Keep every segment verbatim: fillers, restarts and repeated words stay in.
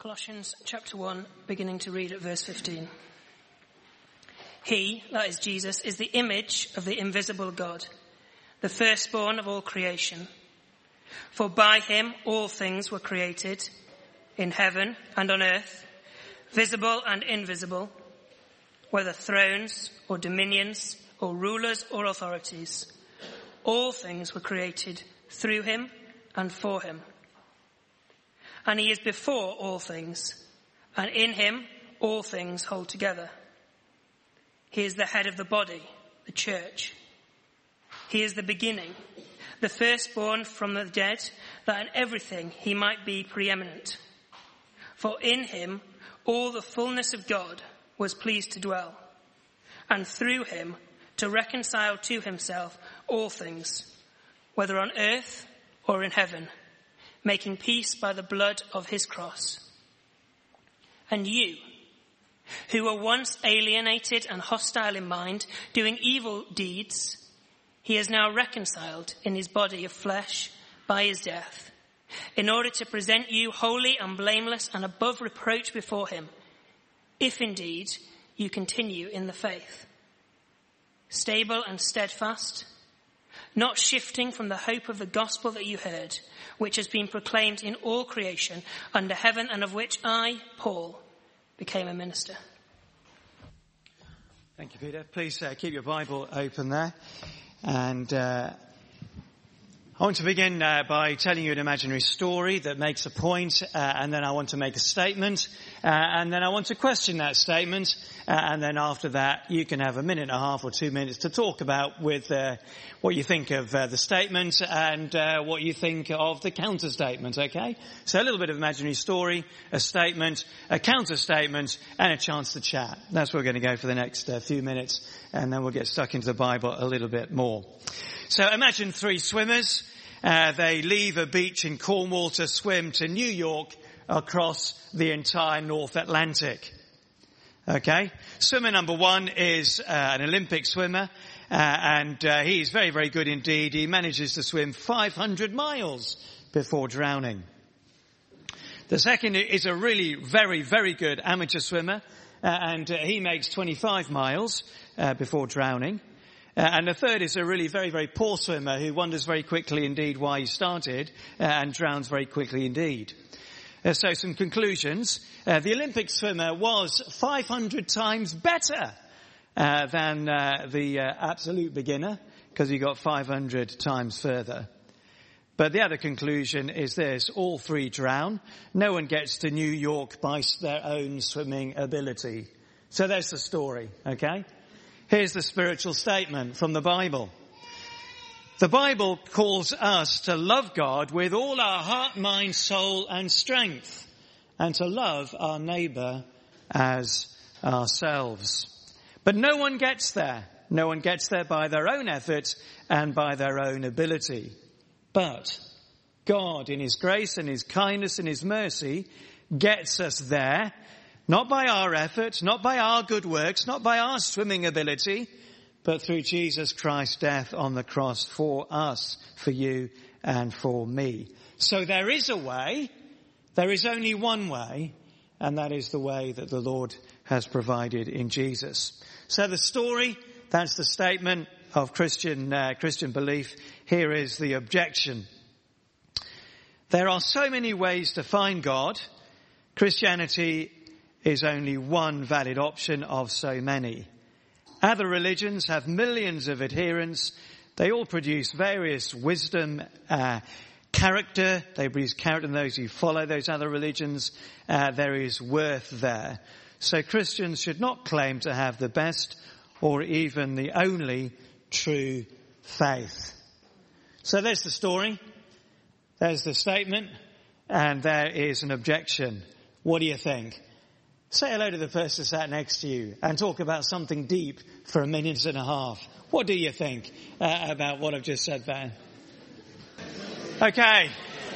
Colossians chapter one, beginning to read at verse fifteen. He, that is Jesus, is the image of the invisible God, the firstborn of all creation. For by him all things were created, in heaven and on earth, visible and invisible, whether thrones or dominions or rulers or authorities. All things were created through him and for him. And he is before all things, and in him all things hold together. He is the head of the body, the church. He is the beginning, the firstborn from the dead, that in everything he might be preeminent. For in him all the fullness of God was pleased to dwell, and through him to reconcile to himself all things, whether on earth or in heaven, making peace by the blood of his cross. And you, who were once alienated and hostile in mind, doing evil deeds, he is now reconciled in his body of flesh by his death, in order to present you holy and blameless and above reproach before him, if indeed you continue in the faith, stable and steadfast, not shifting from the hope of the gospel that you heard, which has been proclaimed in all creation under heaven, and of which I, Paul, became a minister. Thank you, Peter. Please uh, keep your Bible open there. And uh, I want to begin uh, by telling you an imaginary story that makes a point, uh, and then I want to make a statement, uh, and then I want to question that statement, uh, and then after that you can have a minute and a half or two minutes to talk about with uh, what you think of uh, the statement and uh, what you think of the counter-statement, okay? So a little bit of imaginary story, a statement, a counter-statement, and a chance to chat. That's where we're going to go for the next uh, few minutes, and then we'll get stuck into the Bible a little bit more. So imagine three swimmers. Uh, they leave a beach in Cornwall to swim to New York across the entire North Atlantic. Okay? Swimmer number one is uh, an Olympic swimmer, uh, and uh, he's very, very good indeed. He manages to swim five hundred miles before drowning. The second is a really very, very good amateur swimmer, uh, and uh, he makes twenty-five miles uh, before drowning. Uh, and the third is a really very, very poor swimmer who wonders very quickly indeed why he started uh, and drowns very quickly indeed. Uh, so some conclusions. Uh, the Olympic swimmer was five hundred times better uh, than uh, the uh, absolute beginner, because he got five hundred times further. But the other conclusion is this: all three drown. No one gets to New York by their own swimming ability. So there's the story, okay? Here's the spiritual statement from the Bible. The Bible calls us to love God with all our heart, mind, soul and strength, and to love our neighbour as ourselves. But no one gets there. No one gets there by their own effort and by their own ability. But God, in his grace and his kindness and his mercy, gets us there. Not by our effort, not by our good works, not by our swimming ability, but through Jesus Christ's death on the cross for us, for you and for me. So there is a way, there is only one way, and that is the way that the Lord has provided in Jesus. So the story, that's the statement of Christian, uh, Christian belief. Here is the objection. There are so many ways to find God. Christianity is only one valid option of so many. Other religions have millions of adherents. They all produce various wisdom, uh, character. They produce character in those who follow those other religions. Uh, there is worth there. So Christians should not claim to have the best or even the only true faith. So there's the story. There's the statement. And there is an objection. What do you think? Say hello to the person sat next to you and talk about something deep for a minute and a half. What do you think uh, about what I've just said there? Okay.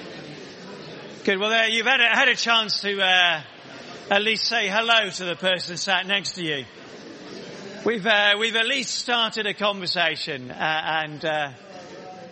Good. Well, there you've had a, had a chance to uh, at least say hello to the person sat next to you. We've uh, we've at least started a conversation, uh, and uh,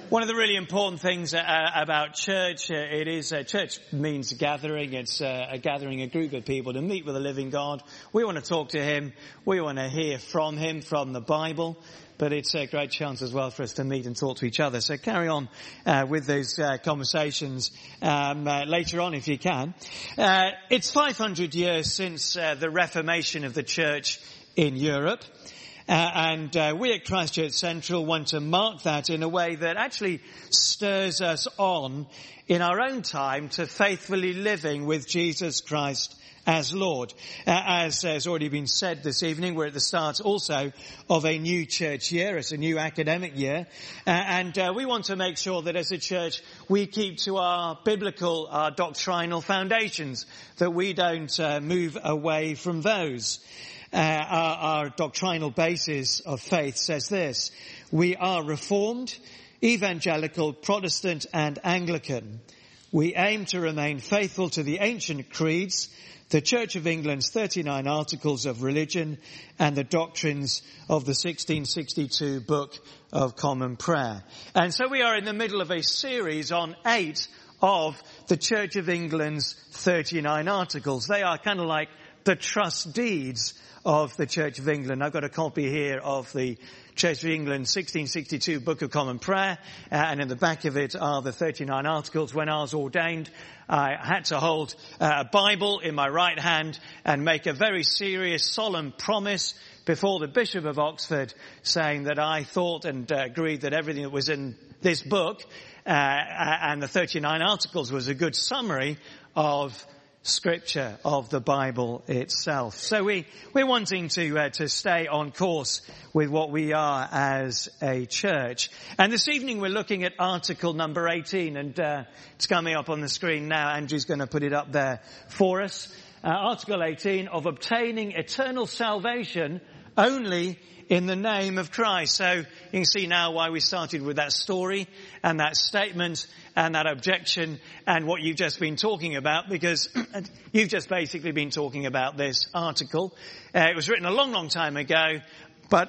One of the really important things uh, about church, uh, it is, uh, church means gathering. It's uh, a gathering, a group of people to meet with the living God. We want to talk to him. We want to hear from him, from the Bible. But it's a great chance as well for us to meet and talk to each other. So carry on uh, with those uh, conversations um, uh, later on if you can. Uh, it's five hundred years since uh, the Reformation of the church in Europe. Uh, and uh, we at Christchurch Central want to mark that in a way that actually stirs us on in our own time to faithfully living with Jesus Christ as Lord. Uh, as has already been said this evening, we're at the start also of a new church year. It's a new academic year. Uh, and uh, we want to make sure that as a church we keep to our biblical, our doctrinal foundations, that we don't uh, move away from those. Uh, our, our doctrinal basis of faith says this: we are Reformed, Evangelical, Protestant and Anglican. We aim to remain faithful to the ancient creeds, the Church of England's thirty-nine articles of religion and the doctrines of the sixteen sixty-two Book of Common Prayer. And so we are in the middle of a series on eight of the Church of England's thirty-nine articles. They are kind of like the trust deeds of the Church of England. I've got a copy here of the Church of England sixteen sixty-two Book of Common Prayer, uh, and in the back of it are the thirty-nine articles. When I was ordained, I had to hold uh, a Bible in my right hand and make a very serious, solemn promise before the Bishop of Oxford, saying that I thought and uh, agreed that everything that was in this book uh, and the thirty-nine articles was a good summary of Scripture, of the Bible itself. So we, we're wanting to, uh, to stay on course with what we are as a church. And this evening we're looking at article number eighteen, and, uh, it's coming up on the screen now. Andrew's going to put it up there for us. Uh, article eighteen, of obtaining eternal salvation only in the name of Christ. So you can see now why we started with that story and that statement and that objection and what you've just been talking about, because you've just basically been talking about this article. Uh, it was written a long, long time ago, but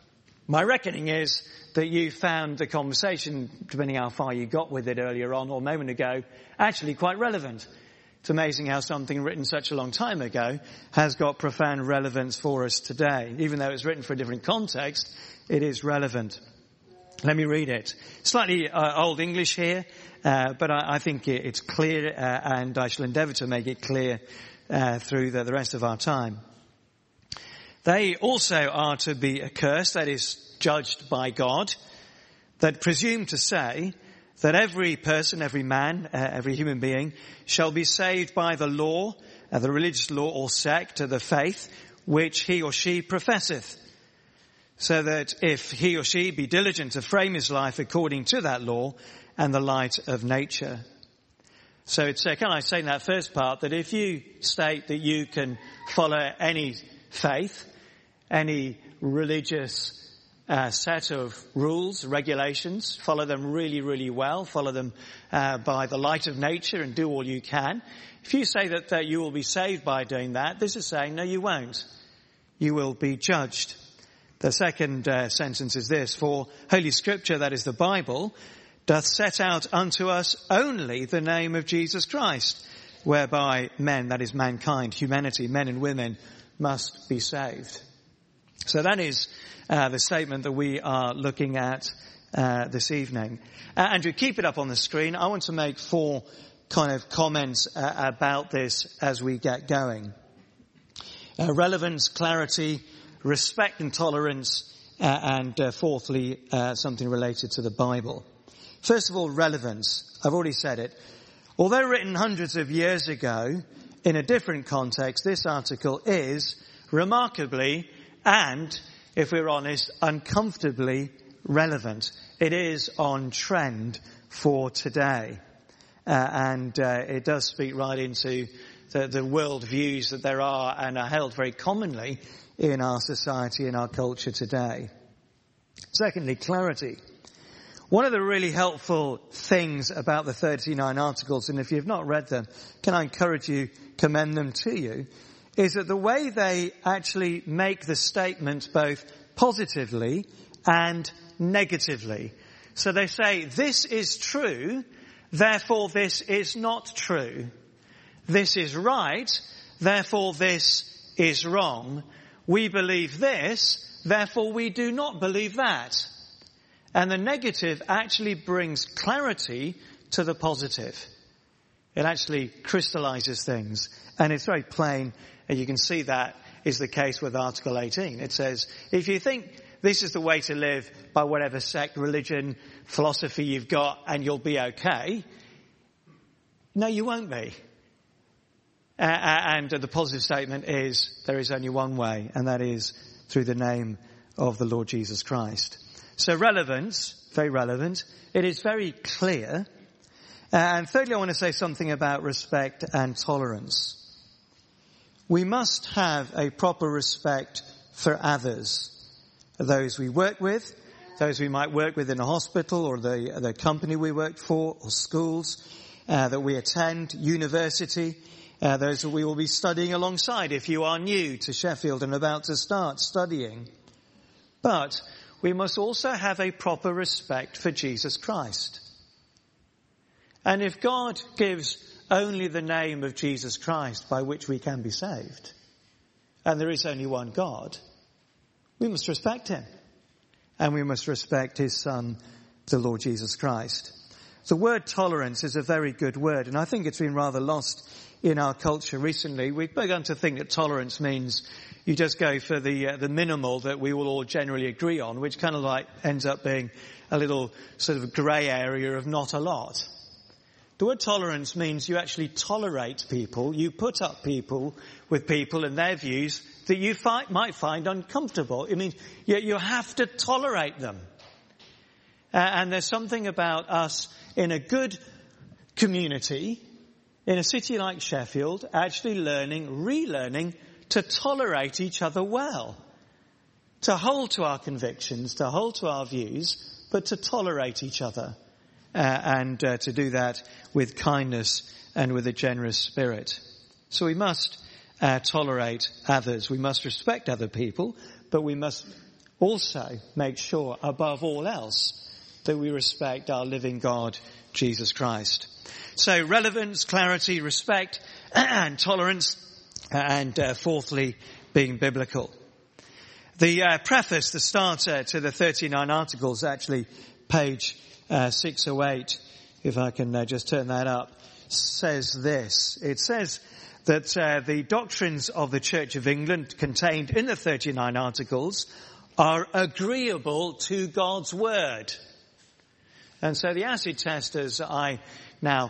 my reckoning is that you found the conversation, depending how far you got with it earlier on or a moment ago, actually quite relevant. It's amazing how something written such a long time ago has got profound relevance for us today. Even though it's written for a different context, it is relevant. Let me read it. Slightly uh, old English here, uh, but I, I think it, it's clear, uh, and I shall endeavour to make it clear uh, through the, the rest of our time. They also are to be accursed, that is, judged by God, that presume to say that every person, every man, uh, every human being shall be saved by the law, uh, the religious law or sect, or the faith which he or she professeth. So that if he or she be diligent to frame his life according to that law and the light of nature. So it's, uh, can I say in that first part that if you state that you can follow any faith, any religious Uh, set of rules, regulations, follow them really, really well, follow them uh, by the light of nature and do all you can. If you say that uh, you will be saved by doing that, this is saying, no, you won't. You will be judged. The second uh, sentence is this: for Holy Scripture, that is the Bible, doth set out unto us only the name of Jesus Christ, whereby men, that is mankind, humanity, men and women, must be saved. So that is Uh, the statement that we are looking at uh, this evening. Uh, Andrew, keep it up on the screen. I want to make four kind of comments uh, about this as we get going. Uh, relevance, clarity, respect and tolerance, uh, and uh, fourthly, uh, something related to the Bible. First of all, relevance. I've already said it. Although written hundreds of years ago in a different context, this article is remarkably and, if we're honest, uncomfortably relevant. It is on trend for today. Uh, and uh, it does speak right into the, the world views that there are and are held very commonly in our society, in our culture today. Secondly, clarity. One of the really helpful things about the thirty-nine articles, and if you've not read them, can I encourage you, commend them to you, is that the way they actually make the statement both positively and negatively. So they say, this is true, therefore this is not true. This is right, therefore this is wrong. We believe this, therefore we do not believe that. And the negative actually brings clarity to the positive. It actually crystallizes things. And it's very plain, and you can see that is the case with Article eighteen. It says, if you think this is the way to live by whatever sect, religion, philosophy you've got, and you'll be okay, no, you won't be. Uh, and uh, the positive statement is there is only one way, and that is through the name of the Lord Jesus Christ. So relevance, very relevant. It is very clear. Uh, and thirdly, I want to say something about respect and tolerance. We must have a proper respect for others, those we work with, those we might work with in a hospital or the, the company we work for, or schools uh, that we attend, university, uh, those that we will be studying alongside if you are new to Sheffield and about to start studying. But we must also have a proper respect for Jesus Christ. And if God gives only the name of Jesus Christ by which we can be saved, and there is only one God, we must respect him. And we must respect his Son, the Lord Jesus Christ. The word tolerance is a very good word, and I think it's been rather lost in our culture recently. We've begun to think that tolerance means you just go for the uh, the minimal that we will all generally agree on, which kind of like ends up being a little sort of grey area of not a lot. The word tolerance means you actually tolerate people, you put up people with people and their views that you find, might find uncomfortable. It means you, you have to tolerate them. Uh, and there's something about us in a good community, in a city like Sheffield, actually learning, relearning to tolerate each other well. To hold to our convictions, to hold to our views, but to tolerate each other. Uh, and uh, to do that with kindness and with a generous spirit. So we must uh, tolerate others. We must respect other people, but we must also make sure, above all else, that we respect our living God, Jesus Christ. So relevance, clarity, respect, and tolerance, and uh, fourthly, being biblical. The uh, preface, the starter to the thirty-nine articles, actually page Uh, six oh eight, if I can uh, just turn that up, says this. It says that uh, the doctrines of the Church of England contained in the thirty-nine articles are agreeable to God's word. And so the acid test, as I now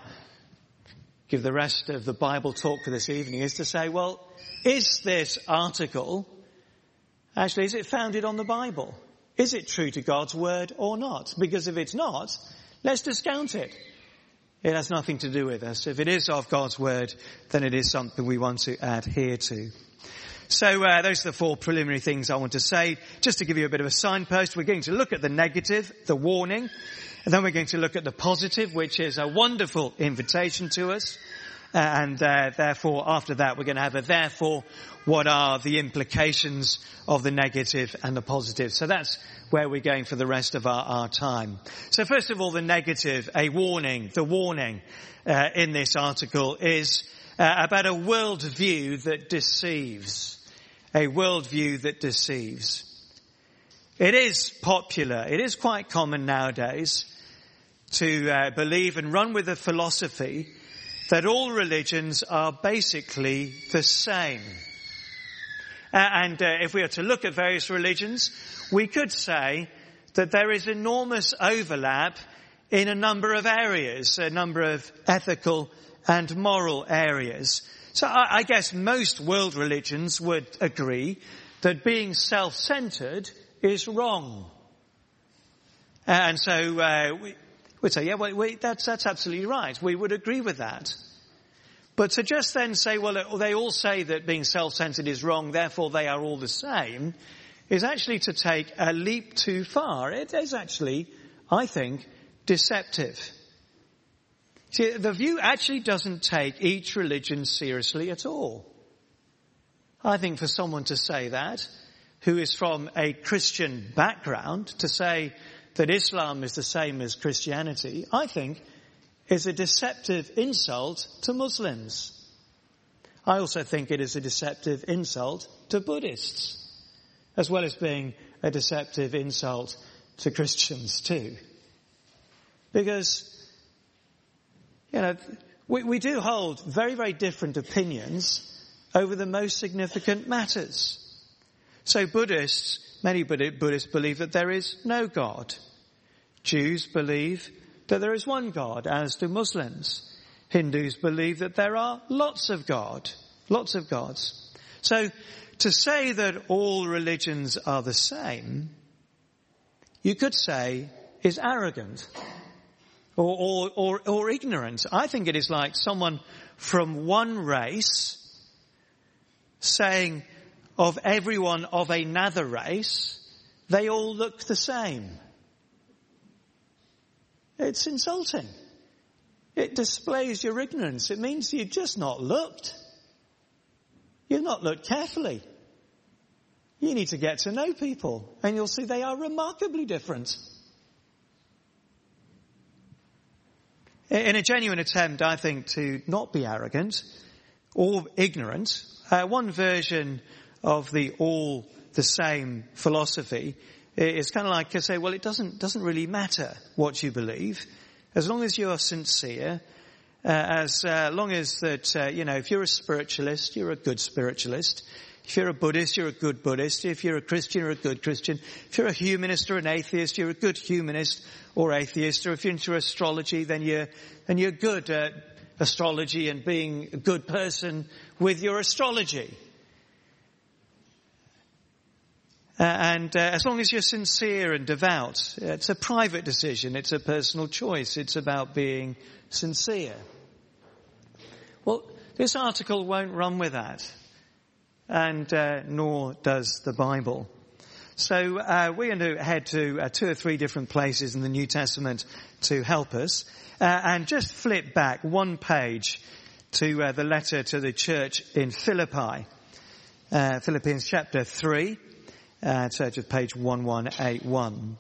give the rest of the Bible talk for this evening, is to say, well, is this article, actually, is it founded on the Bible? Is it true to God's word or not? Because if it's not, let's discount it. It has nothing to do with us. If it is of God's word, then it is something we want to adhere to. So uh, those are the four preliminary things I want to say. Just to give you a bit of a signpost, we're going to look at the negative, the warning, and then we're going to look at the positive, which is a wonderful invitation to us. Uh, and uh, therefore, after that, we're going to have a therefore, what are the implications of the negative and the positive? So that's where we're going for the rest of our, our time. So first of all, the negative, a warning. The warning uh, in this article is uh, about a worldview that deceives. A worldview that deceives. It is popular, it is quite common nowadays to uh, believe and run with a philosophy that all religions are basically the same. Uh, and uh, if we are to look at various religions, we could say that there is enormous overlap in a number of areas, a number of ethical and moral areas. So I, I guess most world religions would agree that being self-centered is wrong. Uh, and so uh, we would say, yeah, well, wait, that's, that's absolutely right. We would agree with that. But to just then say, well, they all say that being self-centered is wrong, therefore they are all the same, is actually to take a leap too far. It is actually, I think, deceptive. See, the view actually doesn't take each religion seriously at all. I think for someone to say that, who is from a Christian background, to say that Islam is the same as Christianity, I think, is a deceptive insult to Muslims. I also think it is a deceptive insult to Buddhists, as well as being a deceptive insult to Christians too. Because, you know, we, we do hold very, very different opinions over the most significant matters. So Buddhists, many Buddhists believe that there is no God. Jews believe that there is one God, as do Muslims. Hindus believe that there are lots of God, lots of gods. So to say that all religions are the same, you could say is arrogant or, or, or, or ignorant. I think it is like someone from one race saying of everyone of another race, they all look the same. It's insulting. It displays your ignorance. It means you've just not looked. You've not looked carefully. You need to get to know people, and you'll see they are remarkably different. In a genuine attempt, I think, to not be arrogant or ignorant, uh, one version of the all the same philosophy is kind of like to say, well, it doesn't doesn't really matter what you believe, as long as you're sincere, uh, as uh, long as that, uh, you know, if you're a spiritualist, you're a good spiritualist. If you're a Buddhist, you're a good Buddhist. If you're a Christian, you're a good Christian. If you're a humanist or an atheist, you're a good humanist or atheist. Or if you're into astrology, then you're, then you're good at astrology and being a good person with your astrology. Uh, and uh, as long as you're sincere and devout, it's a private decision. It's a personal choice. It's about being sincere. Well, this article won't run with that. And uh, nor does the Bible. So uh, we're going to head to uh, two or three different places in the New Testament to help us. Uh, and just flip back one page to uh, the letter to the church in Philippi. Uh, Philippians chapter three. Uh, church of page eleven eighty-one.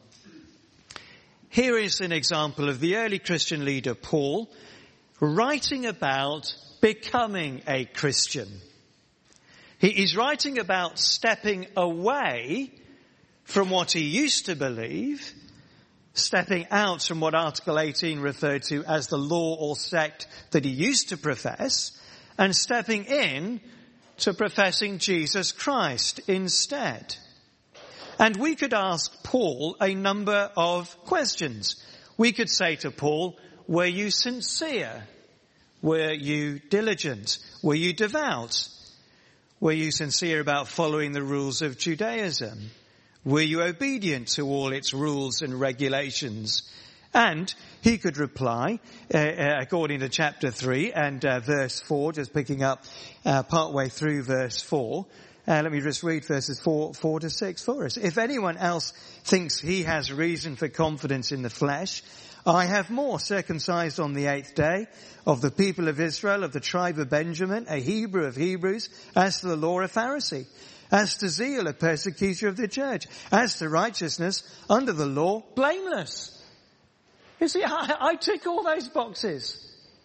Here is an example of the early Christian leader Paul writing about becoming a Christian. He is writing about stepping away from what he used to believe, stepping out from what Article eighteen referred to as the law or sect that he used to profess, and stepping in to professing Jesus Christ instead. And we could ask Paul a number of questions. We could say to Paul, were you sincere? Were you diligent? Were you devout? Were you sincere about following the rules of Judaism? Were you obedient to all its rules and regulations? And he could reply, uh, uh, according to chapter three and uh, verse four, just picking up uh, partway through verse four. Uh, let me just read verses four, four to six for us. If anyone else thinks he has reason for confidence in the flesh, I have more, circumcised on the eighth day, of the people of Israel, of the tribe of Benjamin, a Hebrew of Hebrews, as to the law, a Pharisee, as to zeal, a persecutor of the church, as to righteousness, under the law, blameless. You see, I, I tick all those boxes.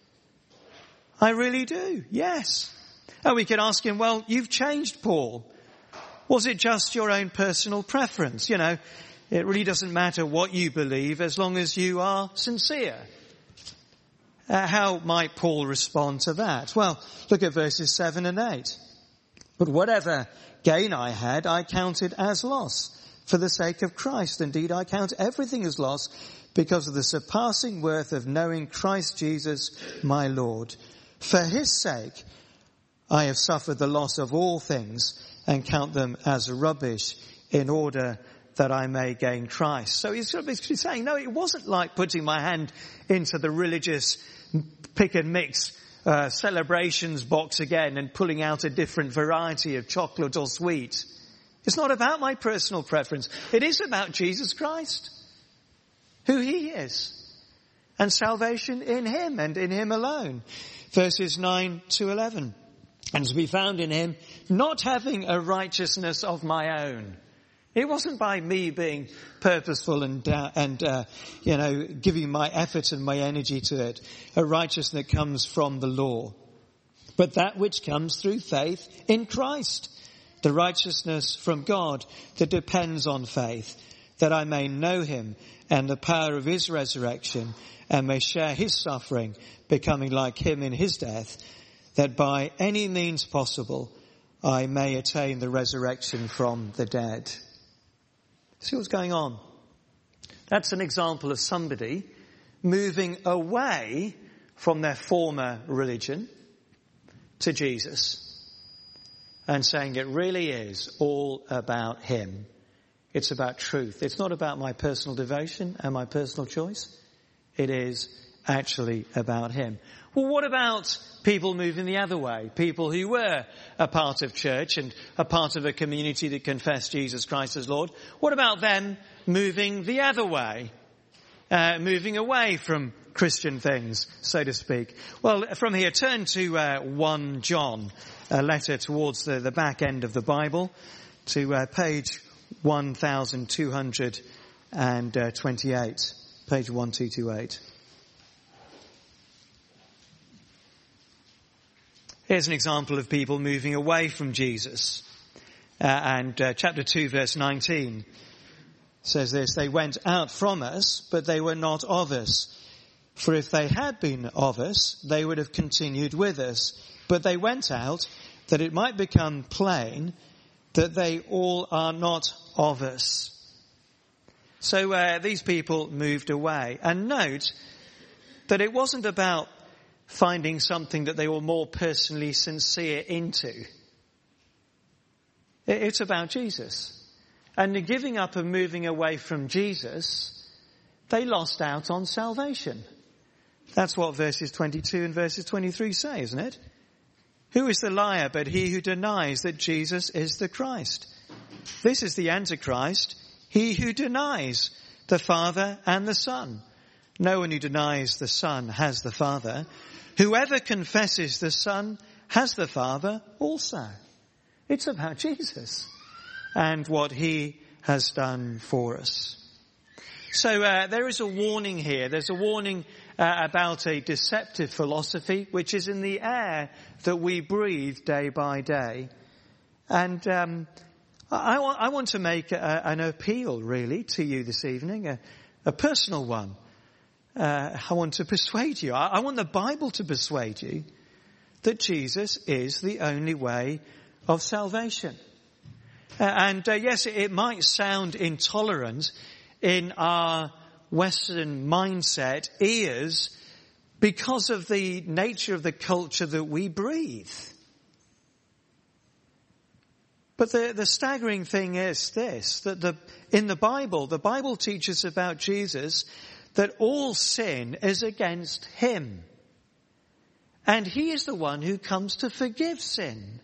I really do, yes. And we could ask him, well, you've changed, Paul. Was it just your own personal preference? You know, it really doesn't matter what you believe as long as you are sincere. Uh, how might Paul respond to that? Well, look at verses seven and eight. But whatever gain I had, I counted as loss for the sake of Christ. Indeed, I count everything as loss because of the surpassing worth of knowing Christ Jesus, my Lord. For his sake, I have suffered the loss of all things and count them as rubbish in order that I may gain Christ. So he's basically saying, no, it wasn't like putting my hand into the religious pick and mix uh, celebrations box again and pulling out a different variety of chocolate or sweet. It's not about my personal preference. It is about Jesus Christ, who he is, and salvation in him and in him alone. Verses nine to eleven. And to be found in him, not having a righteousness of my own. It wasn't by me being purposeful and, uh, and uh, you know, giving my effort and my energy to it, a righteousness that comes from the law, but that which comes through faith in Christ, the righteousness from God that depends on faith, that I may know him and the power of his resurrection and may share his suffering, becoming like him in his death, that by any means possible I may attain the resurrection from the dead. See what's going on? That's an example of somebody moving away from their former religion to Jesus and saying it really is all about him. It's about truth. It's not about my personal devotion and my personal choice. It is actually about him. Well, what about people moving the other way? People who were a part of church and a part of a community that confessed Jesus Christ as Lord. What about them moving the other way? Uh, moving away from Christian things, so to speak. Well, from here, turn to uh, First John, a letter towards the, the back end of the Bible, to uh, page twelve twenty-eight. Page twelve twenty-eight. Here's an example of people moving away from Jesus. Uh, and uh, chapter two, verse nineteen says this, they went out from us, but they were not of us. For if they had been of us, they would have continued with us. But they went out that it might become plain that they all are not of us. So uh, these people moved away. And note that it wasn't about finding something that they were more personally sincere into. It's about Jesus. And the giving up and moving away from Jesus, they lost out on salvation. That's what verses twenty-two and verses twenty-three say, isn't it? Who is the liar but he who denies that Jesus is the Christ? This is the Antichrist, he who denies the Father and the Son. No one who denies the Son has the Father. Whoever confesses the Son has the Father also. It's about Jesus and what he has done for us. So uh, there is a warning here. There's a warning uh, about a deceptive philosophy which is in the air that we breathe day by day. And um, I, I want to make a, an appeal really to you this evening, a, a personal one. Uh, I want to persuade you. I, I want the Bible to persuade you that Jesus is the only way of salvation. Uh, and uh, yes, it, it might sound intolerant in our Western mindset ears because of the nature of the culture that we breathe. But the, the staggering thing is this, that the, in the Bible, the Bible teaches about Jesus that all sin is against him. And he is the one who comes to forgive sin.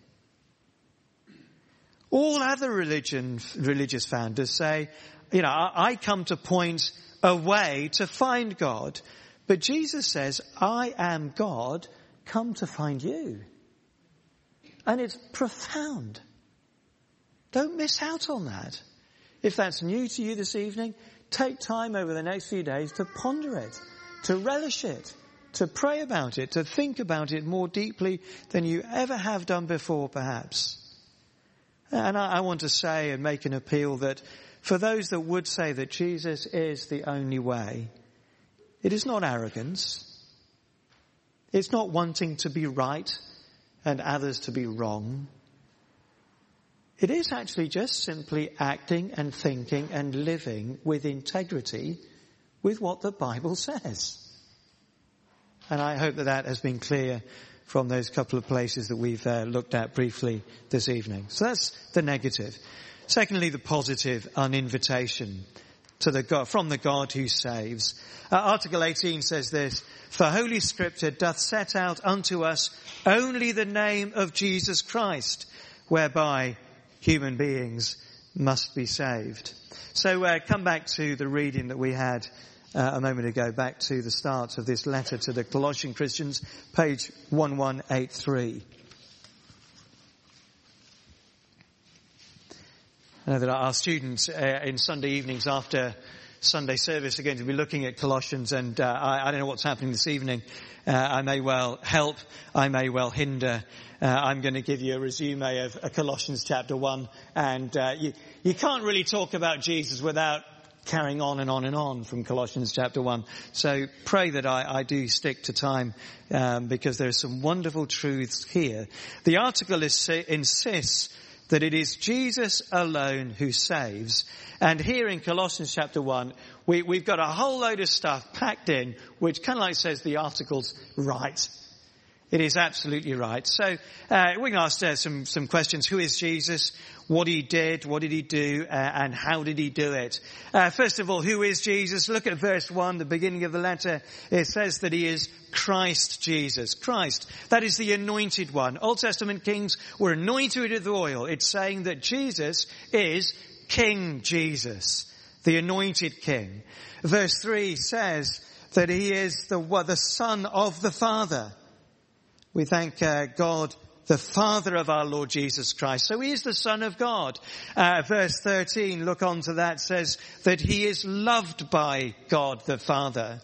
All other religion, religious founders say, you know, I, I come to point a way to find God. But Jesus says, I am God, come to find you. And it's profound. Don't miss out on that. If that's new to you this evening, take time over the next few days to ponder it, to relish it, to pray about it, to think about it more deeply than you ever have done before, perhaps. And I, I want to say and make an appeal that for those that would say that Jesus is the only way, it is not arrogance. It's not wanting to be right and others to be wrong. It is actually just simply acting and thinking and living with integrity with what the Bible says. And I hope that that has been clear from those couple of places that we've uh, looked at briefly this evening. So that's the negative. Secondly, the positive, an invitation to the God, from the God who saves. Uh, Article eighteen says this, for Holy Scripture doth set out unto us only the name of Jesus Christ, whereby human beings must be saved. So uh, come back to the reading that we had uh, a moment ago, back to the start of this letter to the Colossian Christians, page eleven eighty-three. I know that our students uh, in Sunday evenings after Sunday service are going to be looking at Colossians, and uh, I, I don't know what's happening this evening. Uh, I may well help, I may well hinder. Uh, I'm going to give you a resume of uh, Colossians chapter one, and uh, you, you can't really talk about Jesus without carrying on and on and on from Colossians chapter one. So pray that I, I do stick to time, um, because there are some wonderful truths here. The article is, insists that it is Jesus alone who saves. And here in Colossians chapter one, we, we've got a whole load of stuff packed in, which kind of like says the article's right. It is absolutely right. So uh, we can ask uh, some, some questions. Who is Jesus? What he did? What did he do? Uh, and how did he do it? Uh, first of all, who is Jesus? Look at verse one, the beginning of the letter. It says that he is Christ Jesus. Christ. That is the anointed one. Old Testament kings were anointed with oil. It's saying that Jesus is King Jesus, the anointed king. Verse three says that he is the, what, the Son of the Father. We thank uh, God, the Father of our Lord Jesus Christ. So he is the Son of God. Uh, verse thirteen, look on to that, says that he is loved by God the Father.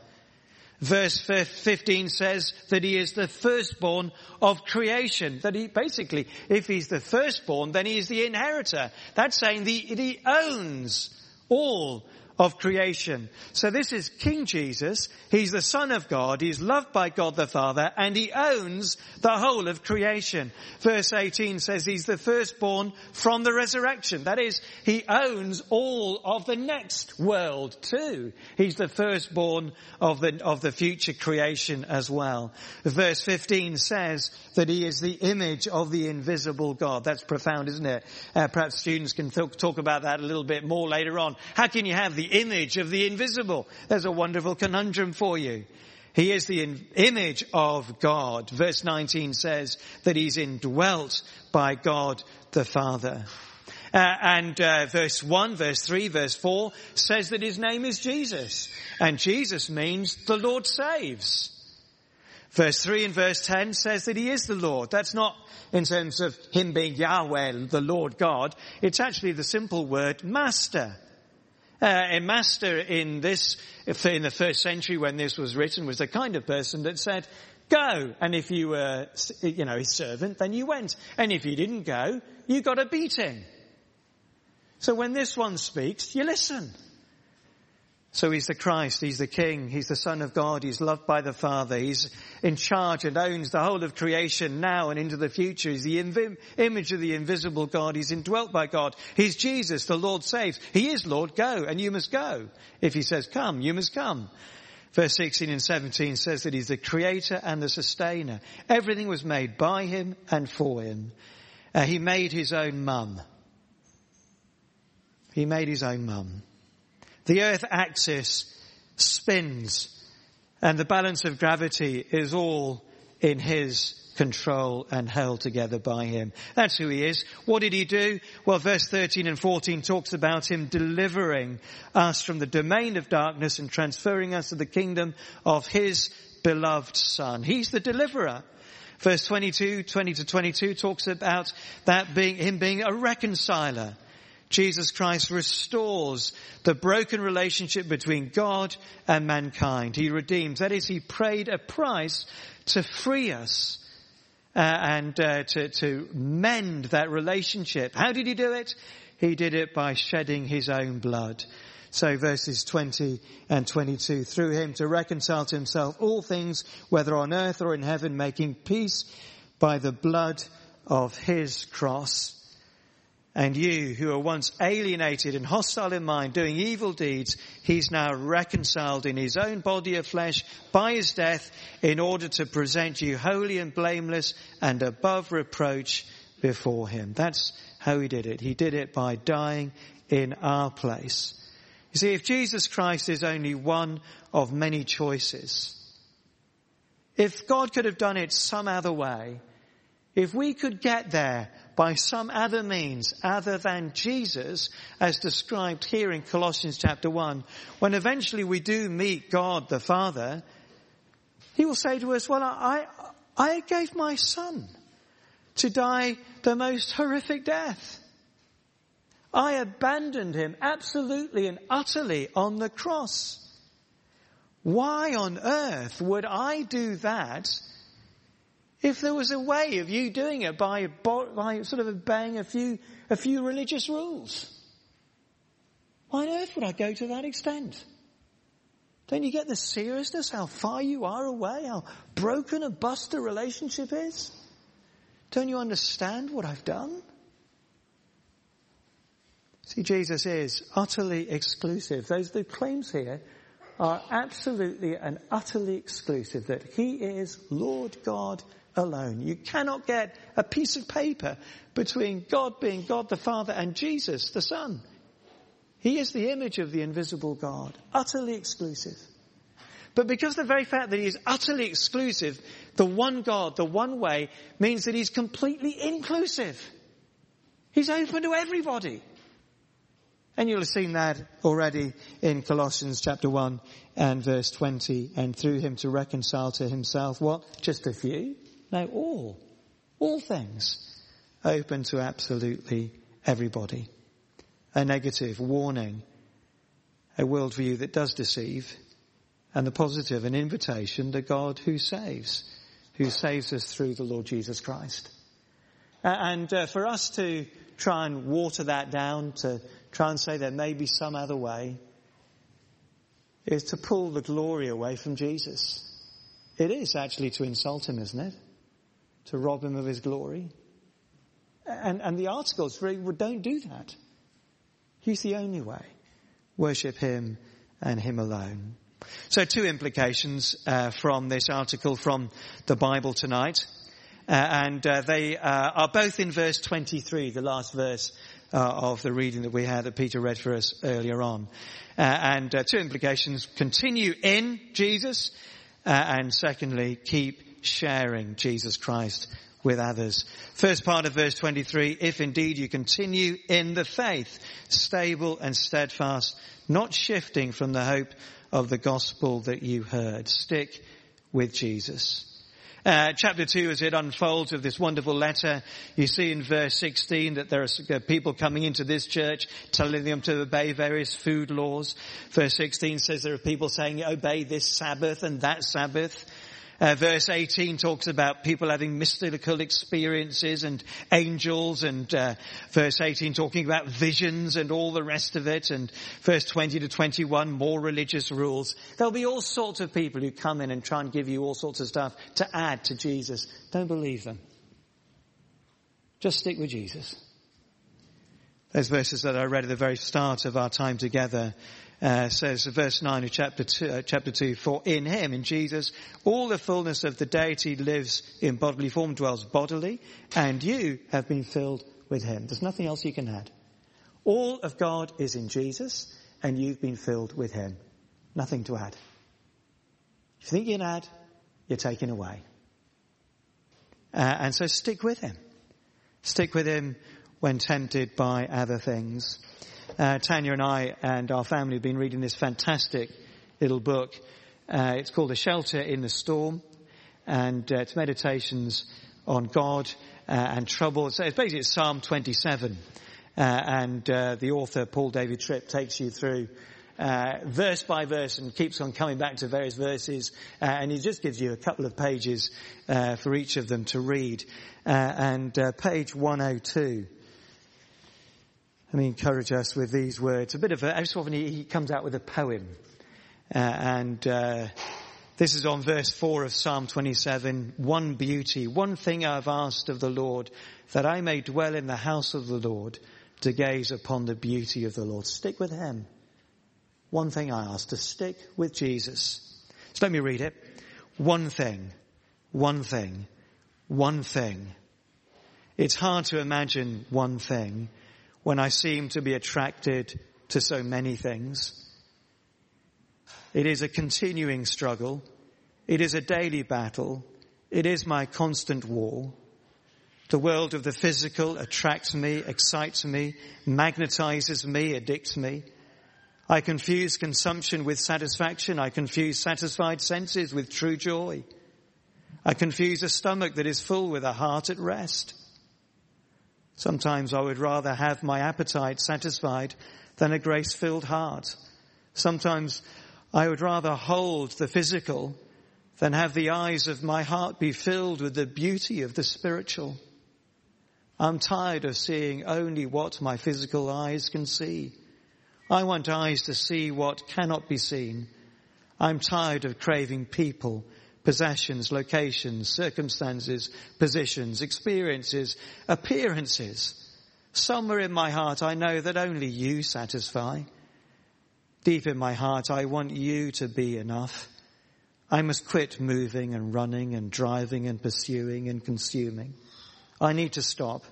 Verse fifteen says that he is the firstborn of creation. That he, basically, if he's the firstborn, then he is the inheritor. That's saying that he owns all of creation. So this is King Jesus. He's the Son of God. He's loved by God the Father, and he owns the whole of creation. Verse eighteen says he's the firstborn from the resurrection. That is, he owns all of the next world too. He's the firstborn of the, of the future creation as well. Verse fifteen says that he is the image of the invisible God. That's profound, isn't it? Uh, perhaps students can th- talk about that a little bit more later on. How can you have the image of the invisible? There's a wonderful conundrum for you. He is the in- image of God. Verse nineteen says that he's indwelt by God the Father. Uh, and uh, verse one, verse three, verse four says that his name is Jesus. And Jesus means the Lord saves. Verse three and verse ten says that he is the Lord. That's not in terms of him being Yahweh, the Lord God. It's actually the simple word master. Uh, a master in this, in the first century when this was written, was the kind of person that said, go. And if you were, you know, his servant, then you went. And if you didn't go, you got a beating. So when this one speaks, you listen. So he's the Christ, he's the King, he's the Son of God, he's loved by the Father, he's in charge and owns the whole of creation now and into the future. He's the inv- image of the invisible God, he's indwelt by God. He's Jesus, the Lord saves. He is Lord, go, and you must go. If he says come, you must come. Verse sixteen and seventeen says that he's the creator and the sustainer. Everything was made by him and for him. Uh, he made his own mum. He made his own mum. The earth axis spins, and the balance of gravity is all in his control and held together by him. That's who he is. What did he do? Well, verse thirteen and fourteen talks about him delivering us from the domain of darkness and transferring us to the kingdom of his beloved Son. He's the deliverer. Verse twenty-two, twenty to twenty-two talks about that being him being a reconciler. Jesus Christ restores the broken relationship between God and mankind. He redeems. That is, he paid a price to free us uh, and uh, to, to mend that relationship. How did he do it? He did it by shedding his own blood. So verses twenty and twenty-two, through him to reconcile to himself all things, whether on earth or in heaven, making peace by the blood of his cross. And you who were once alienated and hostile in mind, doing evil deeds, he's now reconciled in his own body of flesh by his death in order to present you holy and blameless and above reproach before him. That's how he did it. He did it by dying in our place. You see, if Jesus Christ is only one of many choices, if God could have done it some other way, if we could get there by some other means other than Jesus, as described here in Colossians chapter one, when eventually we do meet God the Father, he will say to us, well, I, I gave my Son to die the most horrific death. I abandoned him absolutely and utterly on the cross. Why on earth would I do that if there was a way of you doing it by, by sort of obeying a few, a few religious rules? Why on earth would I go to that extent? Don't you get the seriousness, how far you are away, how broken and bust a relationship is? Don't you understand what I've done? See, Jesus is utterly exclusive. Those the claims here are absolutely and utterly exclusive, that he is Lord God alone. You cannot get a piece of paper between God being God the Father and Jesus the Son. He is the image of the invisible God, utterly exclusive. But because the very fact that he is utterly exclusive, the one God, the one way, means that he's completely inclusive. He's open to everybody. And you'll have seen that already in Colossians chapter one and verse twenty. And through him to reconcile to himself, what? Just a few? No, all. All things. Open to absolutely everybody. A negative warning. A worldview that does deceive. And the positive, an invitation to God who saves. Who saves us through the Lord Jesus Christ. And uh, for us to try and water that down, to try and say there may be some other way, is to pull the glory away from Jesus. It is actually to insult him, isn't it? To rob him of his glory. And, and the articles really don't do that. He's the only way. Worship him and him alone. So two implications uh, from this article from the Bible tonight. Uh, and uh, they uh, are both in verse twenty-three, the last verse uh, of the reading that we had that Peter read for us earlier on. Uh, and uh, two implications: continue in Jesus, uh, and secondly, keep sharing Jesus Christ with others. First part of verse twenty-three, if indeed you continue in the faith, stable and steadfast, not shifting from the hope of the gospel that you heard. Stick with Jesus. Uh, chapter two, as it unfolds of this wonderful letter, you see in verse sixteen that there are people coming into this church telling them to obey various food laws. Verse sixteen says there are people saying obey this Sabbath and that Sabbath. Uh, verse eighteen talks about people having mystical experiences and angels, and uh, verse eighteen talking about visions and all the rest of it, and verse twenty to twenty-one, more religious rules. There'll be all sorts of people who come in and try and give you all sorts of stuff to add to Jesus. Don't believe them. Just stick with Jesus. Those verses that I read at the very start of our time together Uh, says, verse nine of chapter two, uh, chapter two, for in him, in Jesus, all the fullness of the deity lives in bodily form, dwells bodily, and you have been filled with him. There's nothing else you can add. All of God is in Jesus, and you've been filled with him. Nothing to add. If you think you can add, you're taken away. Uh, and so stick with him. Stick with him when tempted by other things. Uh, Tanya and I and our family have been reading this fantastic little book. Uh, it's called A Shelter in the Storm, and uh, it's meditations on God uh, and trouble. So it's basically it's Psalm twenty-seven, uh, and uh, the author, Paul David Tripp, takes you through uh, verse by verse and keeps on coming back to various verses, uh, and he just gives you a couple of pages uh, for each of them to read. Uh, and uh, page one oh two. Let me encourage us with these words. A bit of a, every so often he, he comes out with a poem. Uh, and uh, this is on verse four of Psalm twenty-seven. One beauty, one thing I've asked of the Lord, that I may dwell in the house of the Lord, to gaze upon the beauty of the Lord. Stick with him. One thing I ask, to stick with Jesus. So let me read it. One thing, one thing, one thing. It's hard to imagine one thing when I seem to be attracted to so many things. It is a continuing struggle. It is a daily battle. It is my constant war. The world of the physical attracts me, excites me, magnetizes me, addicts me. I confuse consumption with satisfaction. I confuse satisfied senses with true joy. I confuse a stomach that is full with a heart at rest. Sometimes I would rather have my appetite satisfied than a grace-filled heart. Sometimes I would rather hold the physical than have the eyes of my heart be filled with the beauty of the spiritual. I'm tired of seeing only what my physical eyes can see. I want eyes to see what cannot be seen. I'm tired of craving people, possessions, locations, circumstances, positions, experiences, appearances. Somewhere in my heart I know that only you satisfy. Deep in my heart I want you to be enough. I must quit moving and running and driving and pursuing and consuming. I need to stop.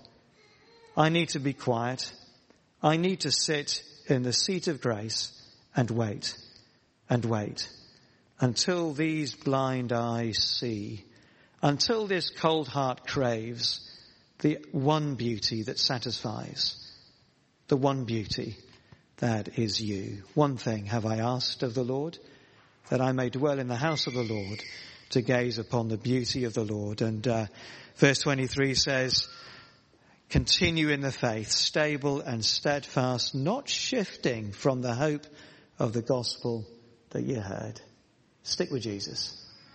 I need to be quiet. I need to sit in the seat of grace and wait and wait until these blind eyes see, until this cold heart craves the one beauty that satisfies, the one beauty that is you. One thing have I asked of the Lord, that I may dwell in the house of the Lord, to gaze upon the beauty of the Lord. And uh, verse twenty-three says, continue in the faith, stable and steadfast, not shifting from the hope of the gospel that you heard. Stick with Jesus.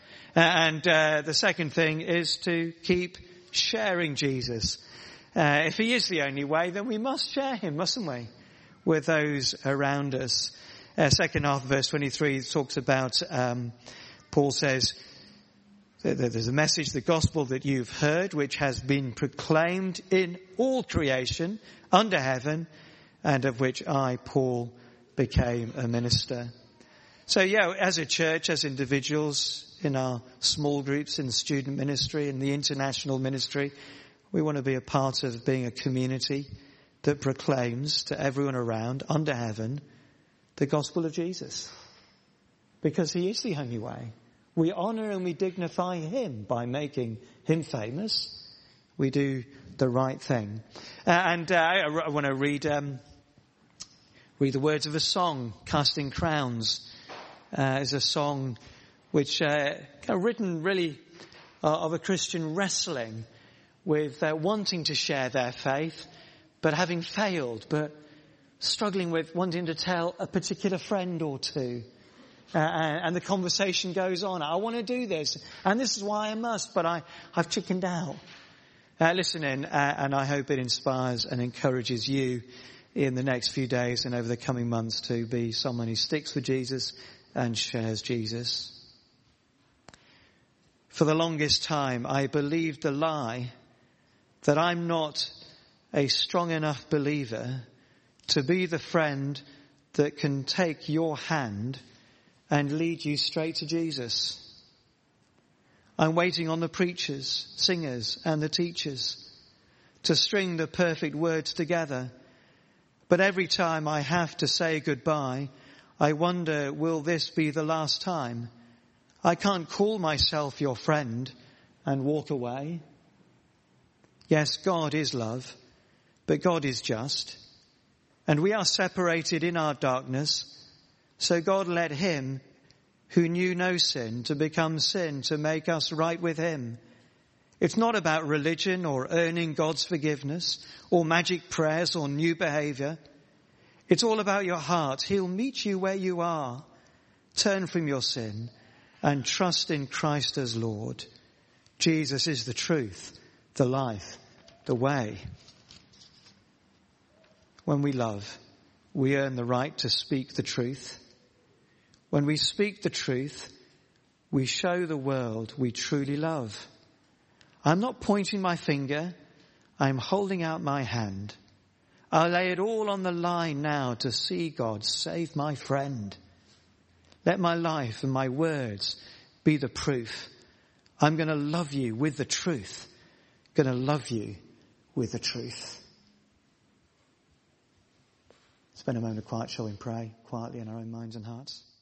And uh, the second thing is to keep sharing Jesus. Uh, if he is the only way, then we must share him, mustn't we, with those around us. Uh, second half of verse twenty-three talks about, um, Paul says, that there's a message, the gospel that you've heard, which has been proclaimed in all creation under heaven, and of which I, Paul, became a minister. So yeah, as a church, as individuals, in our small groups, in student ministry, in the international ministry, we want to be a part of being a community that proclaims to everyone around, under heaven, the gospel of Jesus. Because he is the only way. We honour and we dignify him by making him famous. We do the right thing. Uh, and uh, I, I want to read um, read the words of a song, Casting Crowns. Uh, is a song which uh, kind of written really uh, of a Christian wrestling with uh, wanting to share their faith, but having failed, but struggling with wanting to tell a particular friend or two. Uh, and the conversation goes on. I want to do this, and this is why I must, but I, I've chickened out. Uh, listen in, uh, and I hope it inspires and encourages you in the next few days and over the coming months to be someone who sticks with Jesus and shares Jesus. For the longest time, I believed the lie that I'm not a strong enough believer to be the friend that can take your hand and lead you straight to Jesus. I'm waiting on the preachers, singers, and the teachers to string the perfect words together. But every time I have to say goodbye, I wonder, will this be the last time? I can't call myself your friend and walk away. Yes, God is love, but God is just. And we are separated in our darkness. So God let him who knew no sin to become sin to make us right with him. It's not about religion or earning God's forgiveness or magic prayers or new behavior. It's all about your heart. He'll meet you where you are. Turn from your sin and trust in Christ as Lord. Jesus is the truth, the life, the way. When we love, we earn the right to speak the truth. When we speak the truth, we show the world we truly love. I'm not pointing my finger. I'm holding out my hand. I'll lay it all on the line now to see God save my friend. Let my life and my words be the proof. I'm going to love you with the truth. Going to love you with the truth. Spend a moment of quiet, shall we pray quietly in our own minds and hearts.